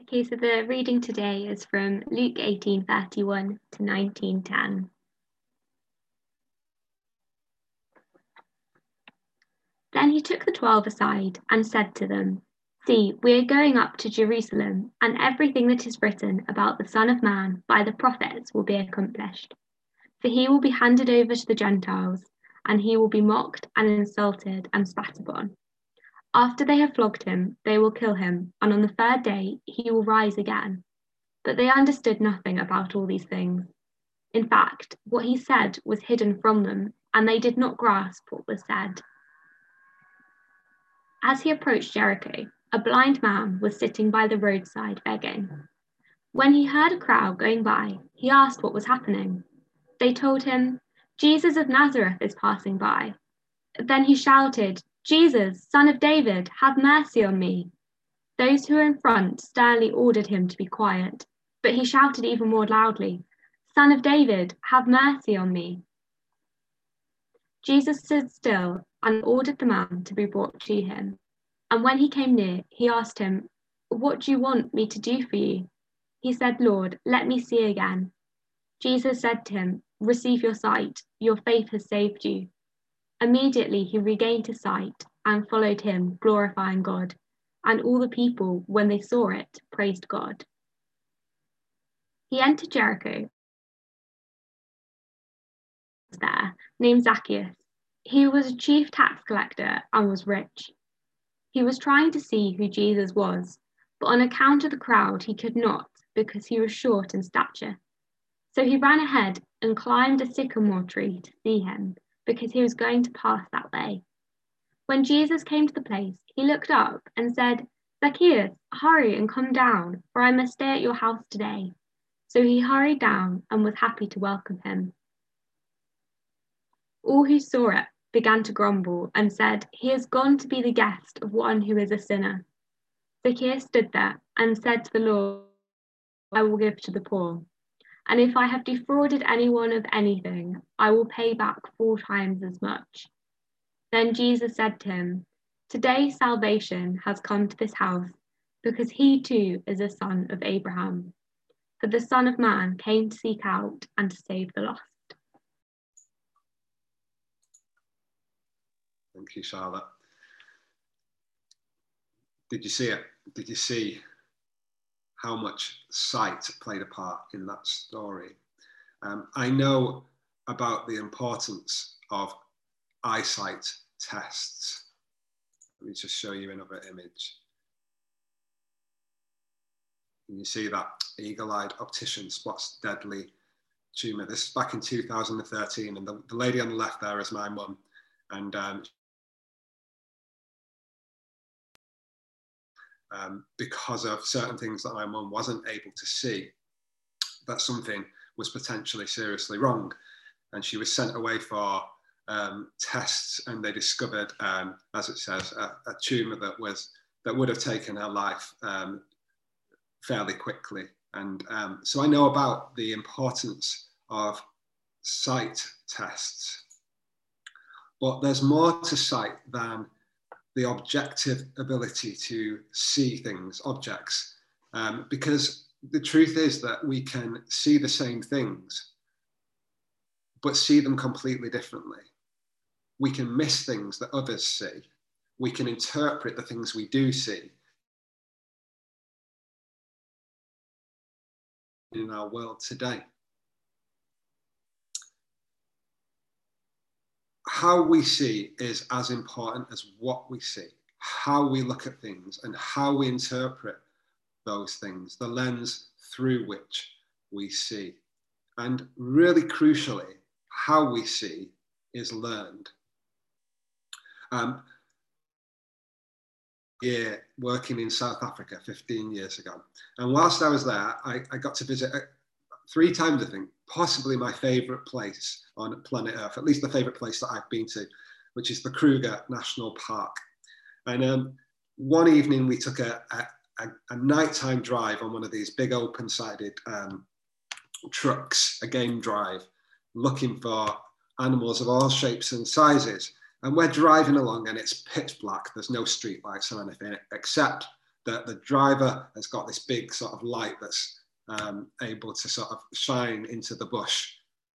Okay, so the reading today is from Luke 18:31 to 19:10. Then he took the 12 aside and said to them, "See, we are going up to Jerusalem, and everything that is written about the Son of Man by the prophets will be accomplished. For he will be handed over to the Gentiles, and he will be mocked and insulted and spat upon. After they have flogged him, they will kill him, and on the third day he will rise again." But they understood nothing about all these things. In fact, what he said was hidden from them, and they did not grasp what was said. As he approached Jericho, a blind man was sitting by the roadside begging. When he heard a crowd going by, he asked what was happening. They told him, "Jesus of Nazareth is passing by." Then he shouted, "Jesus, Son of David, have mercy on me." Those who were in front sternly ordered him to be quiet, but he shouted even more loudly, "Son of David, have mercy on me." Jesus stood still and ordered the man to be brought to him. And when he came near, he asked him, "What do you want me to do for you?" He said, "Lord, let me see again." Jesus said to him, "Receive your sight. Your faith has saved you." Immediately he regained his sight and followed him, glorifying God. And all the people, when they saw it, praised God. He entered Jericho there, named Zacchaeus. He was a chief tax collector and was rich. He was trying to see who Jesus was, but on account of the crowd he could not, because he was short in stature. So he ran ahead and climbed a sycamore tree to see him, because he was going to pass that way. When Jesus came to the place, he looked up and said, "Zacchaeus, hurry and come down, for I must stay at your house today." So he hurried down and was happy to welcome him. All who saw it began to grumble and said, "He has gone to be the guest of one who is a sinner." Zacchaeus stood there and said to the Lord, "I will give to the poor. And if I have defrauded anyone of anything, I will pay back 4 times as much." Then Jesus said to him, "Today salvation has come to this house, because he too is a son of Abraham. For the Son of Man came to seek out and to save the lost." Thank you, Charlotte. Did you see it? Did you see how much sight played a part in that story? I know about the importance of eyesight tests. Let me just show you another image. Can you see that? Eagle-eyed optician spots deadly tumour. This is back in 2013, and the lady on the left there is my mum, and because of certain things that my mum wasn't able to see, that something was potentially seriously wrong, and she was sent away for tests, and they discovered, as it says, a tumour that would have taken her life fairly quickly. And so I know about the importance of sight tests, but there's more to sight than the objective ability to see things, objects, because the truth is that we can see the same things, but see them completely differently. We can miss things that others see. We can interpret the things we do see in our world today. How we see is as important as what we see, how we look at things and how we interpret those things, the lens through which we see. And really crucially, how we see is learned. Working in South Africa 15 years ago. And whilst I was there, I got to visit 3 times, I think, possibly my favourite place on planet Earth, at least the favourite place that I've been to, which is the Kruger National Park. And one evening we took a nighttime drive on one of these big open-sided trucks, a game drive, looking for animals of all shapes and sizes. And we're driving along and it's pitch black. There's no street lights or anything except the driver has got this big sort of light that's able to sort of shine into the bush.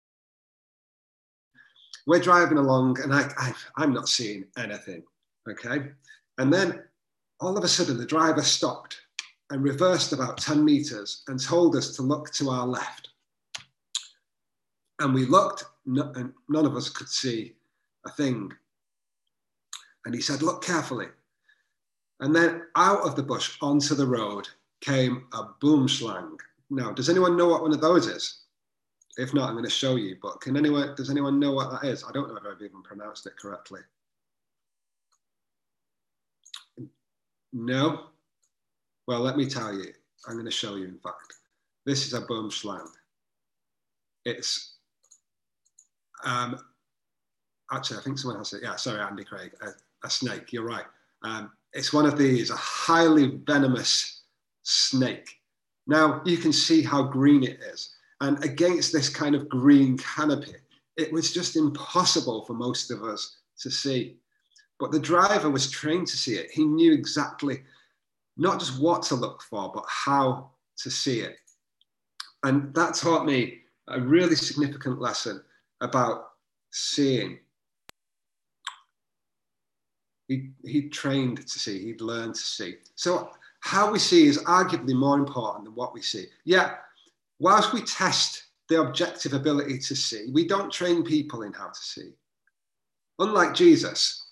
We're driving along and I'm not seeing anything, okay? And then all of a sudden the driver stopped and reversed about 10 meters and told us to look to our left. And we looked and none of us could see a thing. And he said, look carefully. And then out of the bush onto the road came a boomslang. Now, does anyone know what one of those is? If not, I'm going to show you, but does anyone know what that is? I don't know if I've even pronounced it correctly. No? Well, let me tell you. I'm going to show you, in fact. This is a boomslang. It's, actually, I think someone has it. Yeah, sorry, Andy Craig, a snake, you're right. It's one of these, a highly venomous snake. Now, you can see how green it is. And against this kind of green canopy, it was just impossible for most of us to see. But the driver was trained to see it. He knew exactly not just what to look for, but how to see it. And that taught me a really significant lesson about seeing. He trained to see, he'd learned to see. So how we see is arguably more important than what we see. Yeah, whilst we test the objective ability to see, we don't train people in how to see. Unlike Jesus,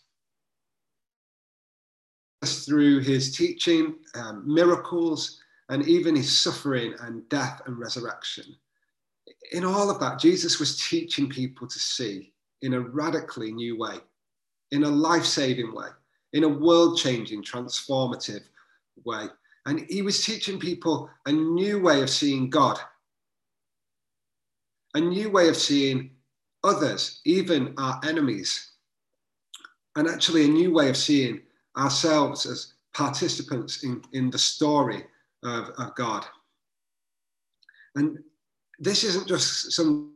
through his teaching, miracles, and even his suffering and death and resurrection, in all of that, Jesus was teaching people to see in a radically new way, in a life-saving way, in a world-changing, transformative way. And he was teaching people a new way of seeing God, a new way of seeing others, even our enemies, and actually a new way of seeing ourselves as participants in the story of God. And this isn't just some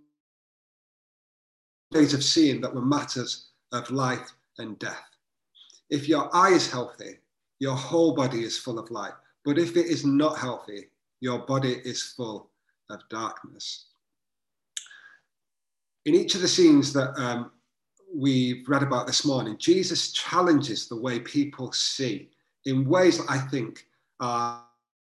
ways of seeing that were matters of life and death. If your eye is healthy, your whole body is full of light. But if it is not healthy, your body is full of darkness. In each of the scenes that we've read about this morning, Jesus challenges the way people see in ways that I think are.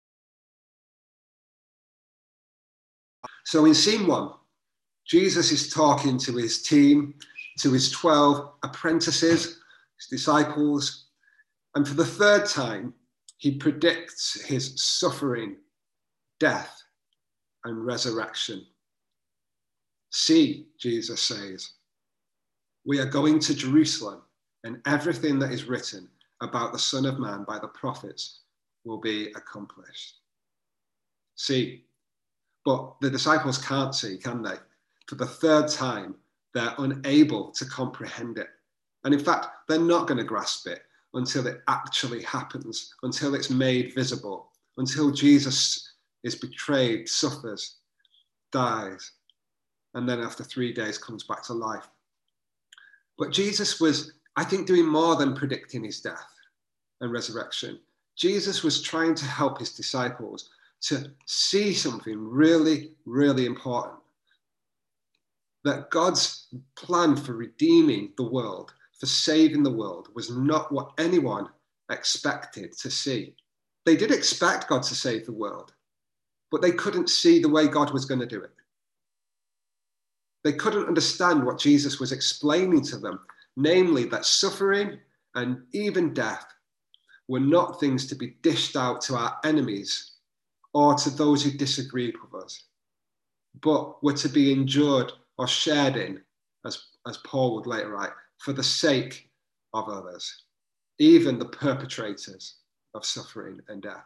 So in scene 1, Jesus is talking to his team, to his 12 apprentices, his disciples, and for the 3rd time, he predicts his suffering, death, and resurrection. See, Jesus says, we are going to Jerusalem, and everything that is written about the Son of Man by the prophets will be accomplished. See, but the disciples can't see, can they? For the 3rd time, they're unable to comprehend it. And in fact, they're not going to grasp it until it actually happens, until it's made visible, until Jesus is betrayed, suffers, dies, and then after 3 days comes back to life. But Jesus was, I think, doing more than predicting his death and resurrection. Jesus was trying to help his disciples to see something really, really important. That God's plan for redeeming the world, for saving the world, was not what anyone expected to see. They did expect God to save the world, but they couldn't see the way God was going to do it. They couldn't understand what Jesus was explaining to them, namely that suffering and even death were not things to be dished out to our enemies or to those who disagreed with us, but were to be endured or shared in, as Paul would later write, for the sake of others, even the perpetrators of suffering and death.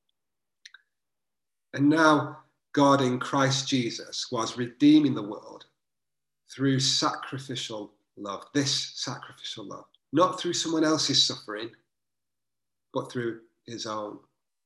And now God in Christ Jesus was redeeming the world through sacrificial love, this sacrificial love, not through someone else's suffering, but through his own.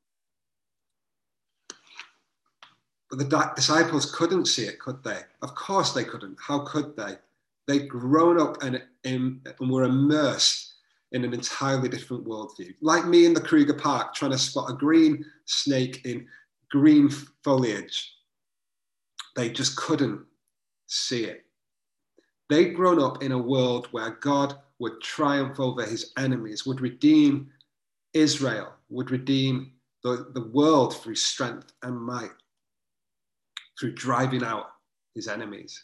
But the disciples couldn't see it, could they? Of course they couldn't. How could they? They'd grown up and were immersed in an entirely different worldview. Like me in the Kruger Park trying to spot a green snake in green foliage. They just couldn't see it. They'd grown up in a world where God would triumph over his enemies, would redeem Israel, would redeem the world through strength and might, through driving out his enemies.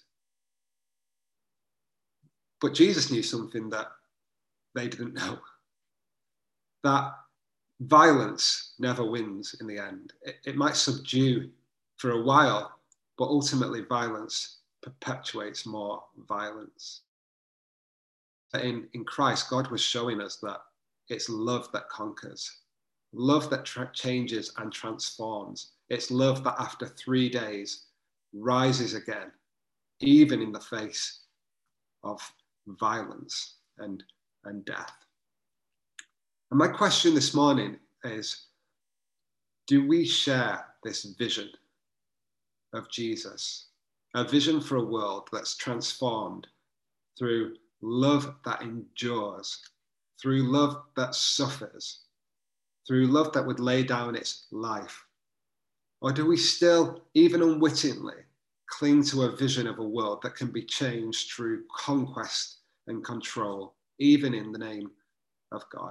But Jesus knew something that they didn't know, that violence never wins in the end. It might subdue for a while, but ultimately violence perpetuates more violence. In Christ, God was showing us that it's love that conquers, love that changes and transforms. It's love that after 3 days rises again, even in the face of violence and death. And my question this morning is, do we share this vision of Jesus? A vision for a world that's transformed through love that endures, through love that suffers, through love that would lay down its life? Or do we still, even unwittingly, cling to a vision of a world that can be changed through conquest and control, even in the name of God?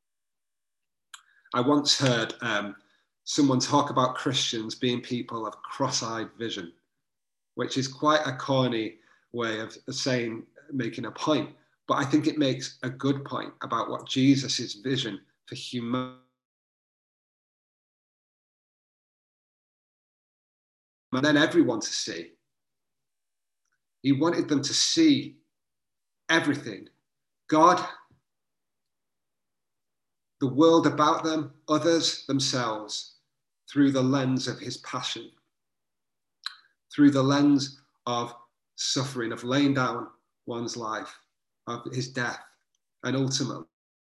I once heard someone talk about Christians being people of cross-eyed vision, which is quite a corny way of saying, making a point. But I think it makes a good point about what Jesus' vision for humanity and then everyone to see. He wanted them to see everything. God, the world about them, others, themselves, through the lens of his passion, through the lens of suffering, of laying down one's life, of his death, and ultimately,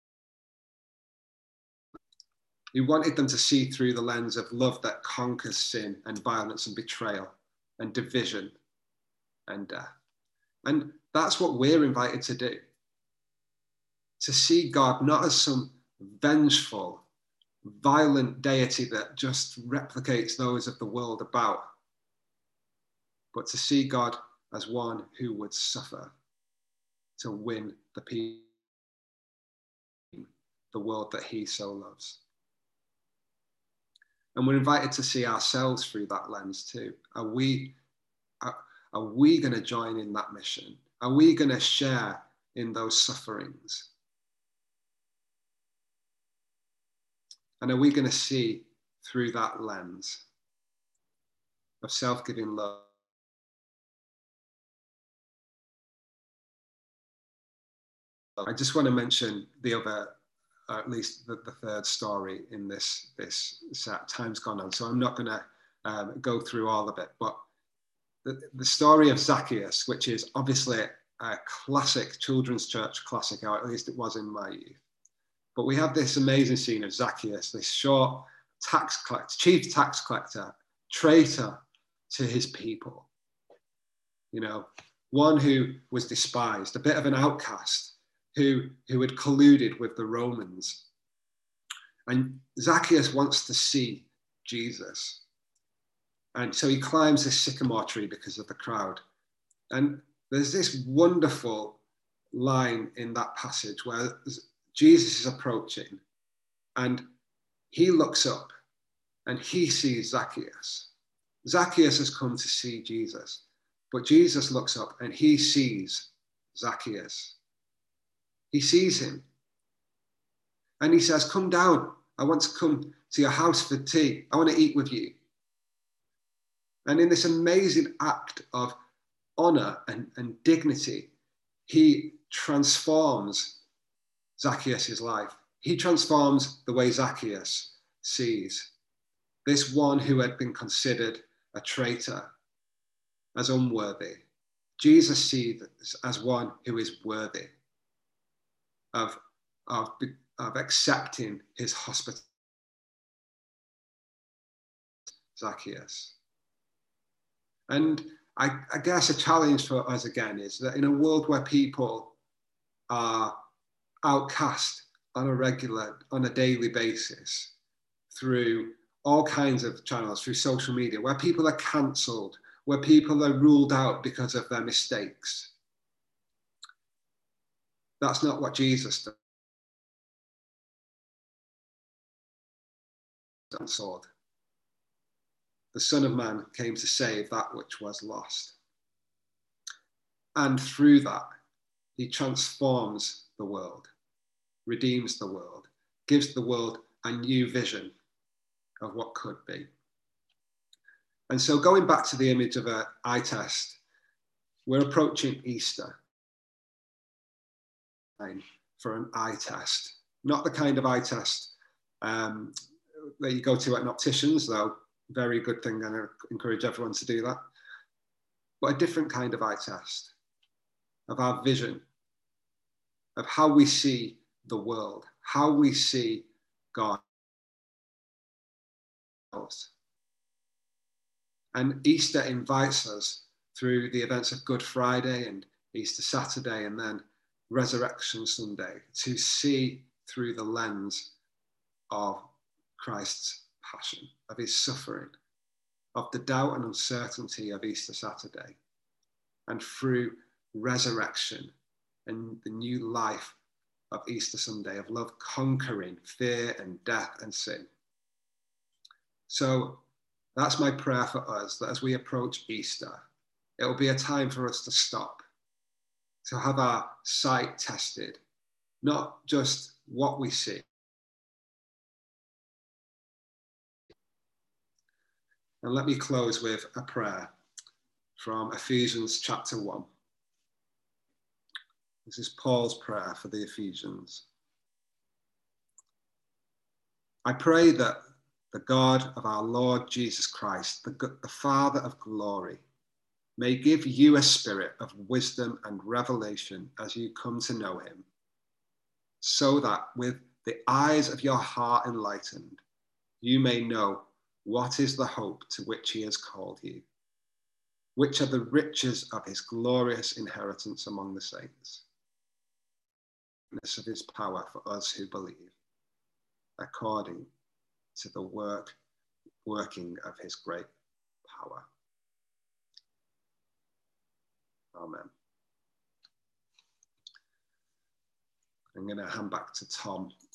he wanted them to see through the lens of love that conquers sin and violence and betrayal and division and death. And that's what we're invited to do. To see God not as some vengeful, violent deity that just replicates those of the world about, but to see God as one who would suffer to win the people, the world that he so loves. And we're invited to see ourselves through that lens too. Are we going to join in that mission? Are we going to share in those sufferings? And are we going to see through that lens of self-giving love? I just want to mention the other, at least the third story in this set. Time's gone on, so I'm not going to go through all of it. But the story of Zacchaeus, which is obviously a classic children's church classic, or at least it was in my youth. But we have this amazing scene of Zacchaeus, this short tax collector, chief tax collector, traitor to his people. You know, one who was despised, a bit of an outcast, who had colluded with the Romans. And Zacchaeus wants to see Jesus. And so he climbs this sycamore tree because of the crowd. And there's this wonderful line in that passage where Jesus is approaching and he looks up and he sees Zacchaeus. Zacchaeus has come to see Jesus, but Jesus looks up and he sees Zacchaeus. He sees him and he says, "Come down. I want to come to your house for tea. I want to eat with you." And in this amazing act of honor and dignity, he transforms Zacchaeus' life. He transforms the way Zacchaeus sees this one who had been considered a traitor, as unworthy. Jesus sees as one who is worthy of accepting his hospitality. Zacchaeus. And I guess a challenge for us again is that in a world where people are outcast on a daily basis through all kinds of channels, through social media, where people are cancelled, where people are ruled out because of their mistakes. That's not what Jesus did. The Son of Man came to save that which was lost. And through that, he transforms the world, redeems the world, gives the world a new vision of what could be. And so going back to the image of an eye test, we're approaching Easter for an eye test, not the kind of eye test that you go to at an optician's, though very good thing, and I encourage everyone to do that, but a different kind of eye test of our vision, of how we see the world, how we see God. And Easter invites us through the events of Good Friday and Easter Saturday and then Resurrection Sunday to see through the lens of Christ's passion, of his suffering, of the doubt and uncertainty of Easter Saturday, and through resurrection and the new life of Easter Sunday, of love conquering fear and death and sin. So that's my prayer for us, that as we approach Easter, it will be a time for us to stop, to have our sight tested, not just what we see. And let me close with a prayer from Ephesians chapter 1. This is Paul's prayer for the Ephesians. I pray that the God of our Lord Jesus Christ, the Father of glory, may give you a spirit of wisdom and revelation as you come to know him, so that with the eyes of your heart enlightened, you may know what is the hope to which he has called you, which are the riches of his glorious inheritance among the saints, of his power for us who believe, according to the working of his great power. Amen. I'm going to hand back to Tom